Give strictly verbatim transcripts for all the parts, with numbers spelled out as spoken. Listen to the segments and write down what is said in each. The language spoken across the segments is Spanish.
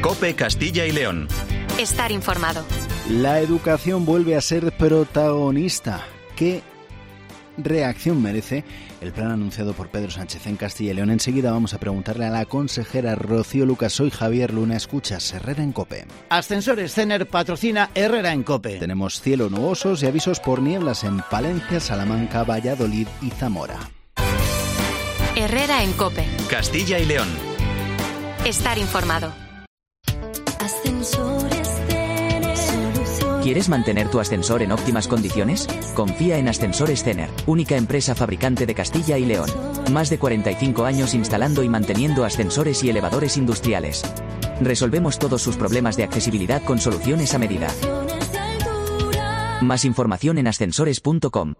COPE Castilla y León. Estar informado. La educación vuelve a ser protagonista. ¿Qué reacción merece el plan anunciado por Pedro Sánchez en Castilla y León? Enseguida vamos a preguntarle a la consejera Rocío Lucas. Soy Javier Luna, escuchas Herrera en COPE. Ascensores Cener patrocina Herrera en COPE. Tenemos cielo nubosos y avisos por nieblas en Palencia, Salamanca, Valladolid y Zamora. Herrera en COPE. Castilla y León. Estar informado. ¿Quieres mantener tu ascensor en óptimas condiciones? Confía en Ascensores Cener, única empresa fabricante de Castilla y León. Más de cuarenta y cinco años instalando y manteniendo ascensores y elevadores industriales. Resolvemos todos sus problemas de accesibilidad con soluciones a medida. Más información en ascensores punto com.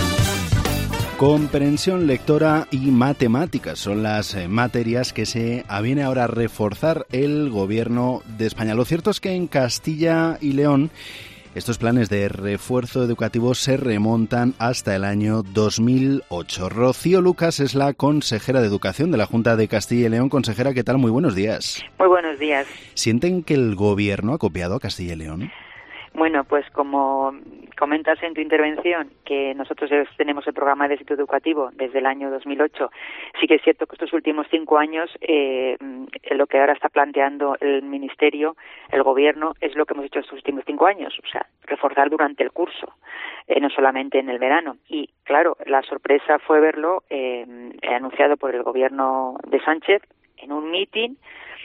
Comprensión lectora y matemáticas son las eh, materias que se aviene ahora a reforzar el Gobierno de España. Lo cierto es que en Castilla y León estos planes de refuerzo educativo se remontan hasta el año dos mil ocho. Rocío Lucas es la consejera de Educación de la Junta de Castilla y León. Consejera, ¿qué tal? Muy buenos días. Muy buenos días. ¿Sienten que el Gobierno ha copiado a Castilla y León? Bueno, pues como comentas en tu intervención, que nosotros tenemos el programa de éxito educativo desde el año dos mil ocho, sí que es cierto que estos últimos cinco años, eh, lo que ahora está planteando el Ministerio, el Gobierno, es lo que hemos hecho estos últimos cinco años, o sea, reforzar durante el curso, eh, no solamente en el verano. Y claro, la sorpresa fue verlo eh, anunciado por el Gobierno de Sánchez en un mitin,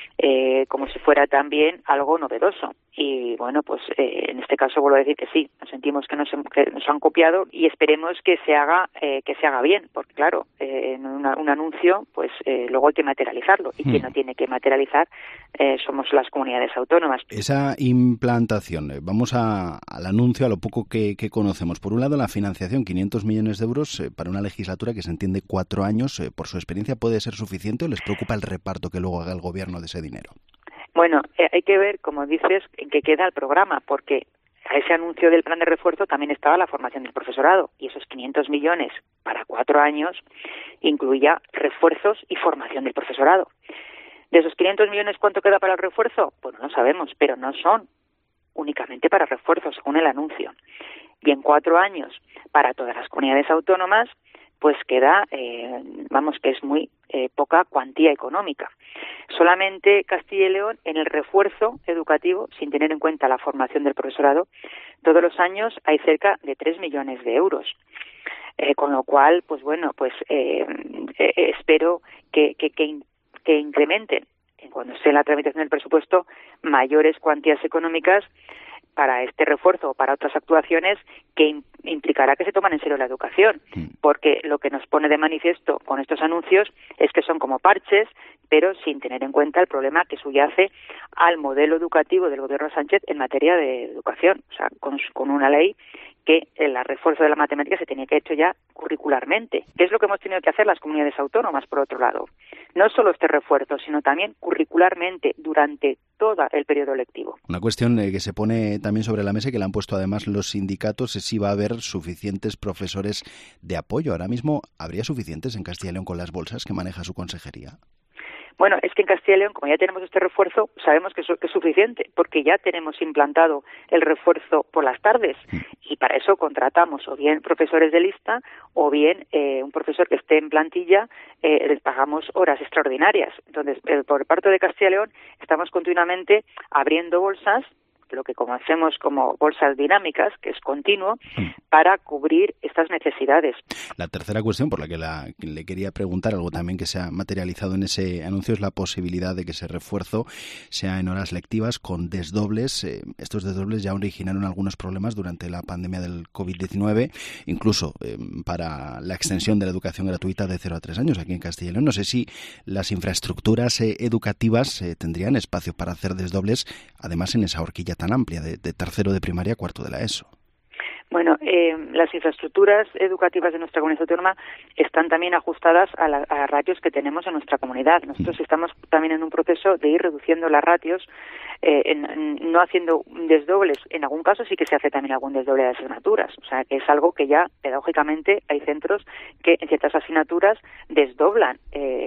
Eh, como si fuera también algo novedoso. Y bueno, pues eh, en este caso vuelvo a decir que sí, nos sentimos que nos, que nos han copiado y esperemos que se haga eh, que se haga bien, porque claro, eh, en una, un anuncio, pues eh, luego hay que materializarlo y hmm. quien no tiene que materializar eh, somos las comunidades autónomas. Esa implantación, eh, vamos a, al anuncio, a lo poco que, que conocemos. Por un lado, la financiación, quinientos millones de euros eh, para una legislatura que se entiende cuatro años. Eh, por su experiencia, ¿puede ser suficiente o les preocupa el reparto que luego haga el Gobierno de ese dinero? Bueno, eh, hay que ver, como dices, en qué queda el programa, porque a ese anuncio del plan de refuerzo también estaba la formación del profesorado, y esos quinientos millones para cuatro años incluía refuerzos y formación del profesorado. De esos quinientos millones, ¿cuánto queda para el refuerzo? Pues no lo sabemos, pero no son únicamente para refuerzos, según el anuncio. Y en cuatro años, para todas las comunidades autónomas, pues queda, eh, vamos, que es muy eh, poca cuantía económica. Solamente Castilla y León, en el refuerzo educativo, sin tener en cuenta la formación del profesorado, todos los años hay cerca de tres millones de euros. Eh, con lo cual, pues bueno, pues eh, eh, espero que, que, que, que incrementen, cuando esté en la tramitación del presupuesto, mayores cuantías económicas para este refuerzo o para otras actuaciones que implicará que se toman en serio la educación, porque lo que nos pone de manifiesto con estos anuncios es que son como parches, pero sin tener en cuenta el problema que subyace al modelo educativo del Gobierno Sánchez en materia de educación, o sea, con, con una ley que el refuerzo de la matemática se tenía que haber hecho ya curricularmente, que es lo que hemos tenido que hacer las comunidades autónomas, por otro lado. No solo este refuerzo, sino también curricularmente durante todo el periodo lectivo. Una cuestión eh, que se pone también sobre la mesa y que le han puesto además los sindicatos es si va a haber suficientes profesores de apoyo. Ahora mismo, ¿habría suficientes en Castilla y León con las bolsas que maneja su consejería? Bueno, es que en Castilla y León, como ya tenemos este refuerzo, sabemos que, eso, que es suficiente, porque ya tenemos implantado el refuerzo por las tardes y para eso contratamos o bien profesores de lista o bien eh, un profesor que esté en plantilla, eh, les pagamos horas extraordinarias. Entonces, eh, por parte de Castilla y León, estamos continuamente abriendo bolsas, lo que conocemos como bolsas dinámicas, que es continuo, para cubrir estas necesidades. La tercera cuestión por la que la, le quería preguntar, algo también que se ha materializado en ese anuncio, es la posibilidad de que ese refuerzo sea en horas lectivas con desdobles. Eh, estos desdobles ya originaron algunos problemas durante la pandemia del covid diecinueve, incluso eh, para la extensión de la educación gratuita de cero a tres años aquí en Castilla y León. No sé si las infraestructuras eh, educativas eh, tendrían espacio para hacer desdobles, además en esa horquilla tan amplia de, de tercero de primaria a cuarto de la ESO. Bueno, eh, las infraestructuras educativas de nuestra comunidad autónoma están también ajustadas a, la, a ratios que tenemos en nuestra comunidad. Nosotros estamos también en un proceso de ir reduciendo las ratios, eh, en, en, no haciendo desdobles. En algún caso sí que se hace también algún desdoble de asignaturas. O sea, que es algo que ya pedagógicamente hay centros que en ciertas asignaturas desdoblan eh,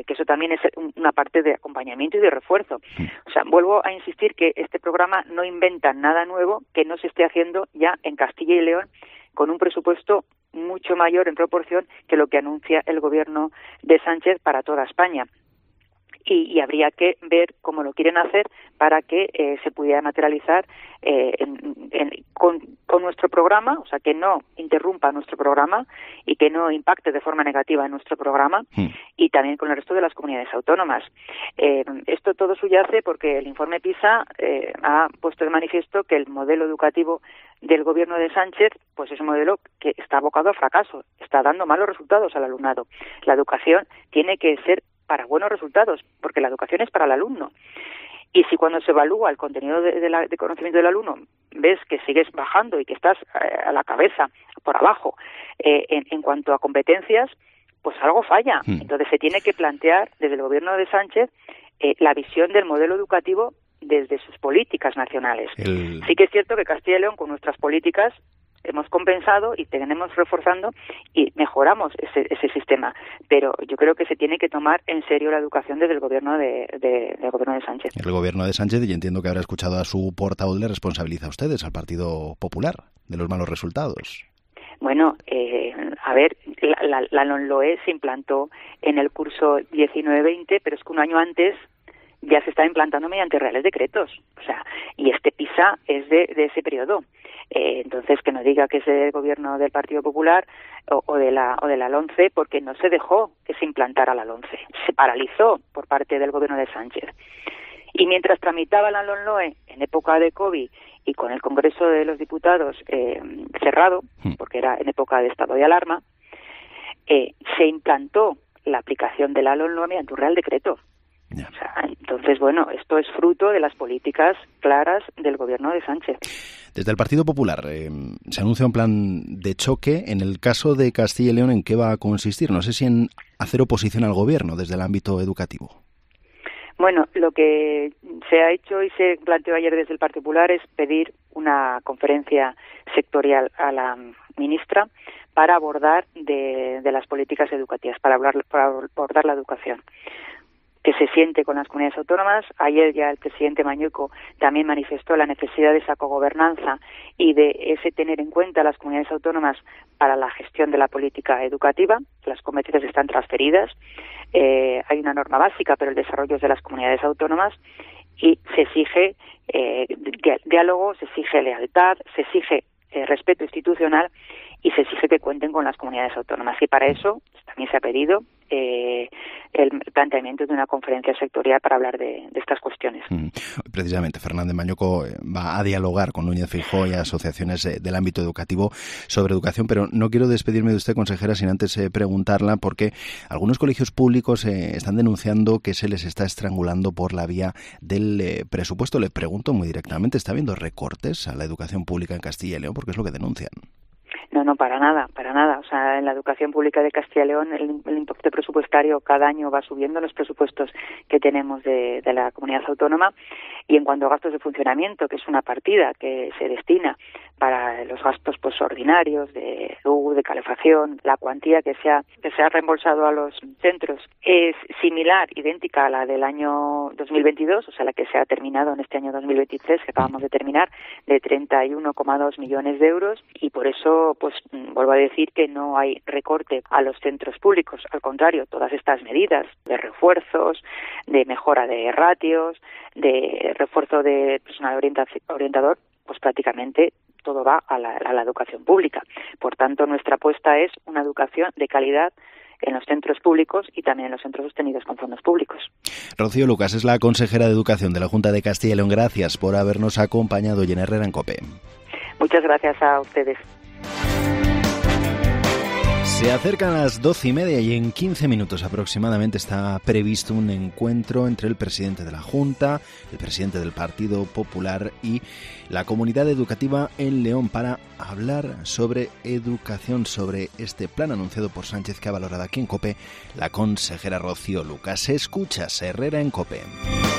que eso también es una parte de acompañamiento y de refuerzo. O sea, vuelvo a insistir que este programa no inventa nada nuevo que no se esté haciendo ya en Castilla y León con un presupuesto mucho mayor en proporción que lo que anuncia el gobierno de Sánchez para toda España. Y, y habría que ver cómo lo quieren hacer para que eh, se pudiera materializar eh, en, en, con, con nuestro programa, o sea, que no interrumpa nuestro programa y que no impacte de forma negativa en nuestro programa, mm. y también con el resto de las comunidades autónomas. Eh, esto todo subyace porque el informe PISA eh, ha puesto de manifiesto que el modelo educativo del gobierno de Sánchez pues es un modelo que está abocado a fracaso, está dando malos resultados al alumnado. La educación tiene que ser para buenos resultados, porque la educación es para el alumno. Y si cuando se evalúa el contenido de, de, la, de conocimiento del alumno ves que sigues bajando y que estás eh, a la cabeza, por abajo, eh, en, en cuanto a competencias, pues algo falla. Mm. Entonces se tiene que plantear desde el gobierno de Sánchez eh, la visión del modelo educativo desde sus políticas nacionales. El... Sí que es cierto que Castilla y León, con nuestras políticas, hemos compensado y tenemos reforzando y mejoramos ese, ese sistema, pero yo creo que se tiene que tomar en serio la educación desde el gobierno de, de, del gobierno de Sánchez. El gobierno de Sánchez, y entiendo que habrá escuchado a su portavoz, le responsabiliza a ustedes, al Partido Popular, de los malos resultados. Bueno, eh, a ver, la, la, la LOMLOE se implantó en el curso diecinueve veinte, pero es que un año antes ya se está implantando mediante reales decretos, o sea, y este PISA es de, de ese periodo. Eh, entonces, que no diga que es del gobierno del Partido Popular o, o de la o de la LOMCE, porque no se dejó que se implantara la LOMCE, se paralizó por parte del gobierno de Sánchez. Y mientras tramitaba la LOMLOE en época de COVID y con el Congreso de los Diputados eh, cerrado, porque era en época de estado de alarma, eh, se implantó la aplicación de la LOMLOE mediante un real decreto. Yeah. O sea, entonces, bueno, esto es fruto de las políticas claras del gobierno de Sánchez. Desde el Partido Popular eh, se anuncia un plan de choque. En el caso de Castilla y León, ¿en qué va a consistir? No sé si en hacer oposición al gobierno desde el ámbito educativo. Bueno, lo que se ha hecho y se planteó ayer desde el Partido Popular es pedir una conferencia sectorial a la ministra para abordar de, de las políticas educativas, para, hablar, para abordar la educación, que se siente con las comunidades autónomas. Ayer ya el presidente Mañueco también manifestó la necesidad de esa cogobernanza y de ese tener en cuenta a las comunidades autónomas para la gestión de la política educativa. Las competencias están transferidas, eh, hay una norma básica, pero el desarrollo es de las comunidades autónomas y se exige eh, diálogo, se exige lealtad, se exige eh, respeto institucional y se exige que cuenten con las comunidades autónomas. Y para eso también se ha pedido eh, el planteamiento de una conferencia sectorial para hablar de, de estas cuestiones. Mm. Precisamente, Fernández Mañueco va a dialogar con Núñez Feijóo y asociaciones eh, del ámbito educativo sobre educación, pero no quiero despedirme de usted, consejera, sin antes eh, preguntarla, porque algunos colegios públicos eh, están denunciando que se les está estrangulando por la vía del eh, presupuesto. Le pregunto muy directamente, ¿está habiendo recortes a la educación pública en Castilla y León? Porque es lo que denuncian. No, no, para nada, para nada. O sea, en la educación pública de Castilla y León el, el impacto presupuestario cada año va subiendo los presupuestos que tenemos de, de la comunidad autónoma. Y en cuanto a gastos de funcionamiento, que es una partida que se destina para los gastos pues ordinarios de luz, de calefacción, la cuantía que se ha, que se ha reembolsado a los centros es similar, idéntica a la del año dos mil veintidós, o sea, la que se ha terminado en este año dos mil veintitrés, que acabamos de terminar, de treinta y uno coma dos millones de euros, y por eso, pues, vuelvo a decir que no hay recorte a los centros públicos. Al contrario, todas estas medidas de refuerzos, de mejora de ratios, de refuerzo de personal orientador, pues prácticamente todo va a la, a la educación pública. Por tanto, nuestra apuesta es una educación de calidad en los centros públicos y también en los centros sostenidos con fondos públicos. Rocío Lucas es la consejera de Educación de la Junta de Castilla y León. Gracias por habernos acompañado hoy en Herrera en COPE. Muchas gracias a ustedes. Se acercan las doce y media y en quince minutos aproximadamente está previsto un encuentro entre el presidente de la Junta, el presidente del Partido Popular y la comunidad educativa en León para hablar sobre educación, sobre este plan anunciado por Sánchez que ha valorado aquí en COPE la consejera Rocío Lucas. Escuchas Herrera en COPE.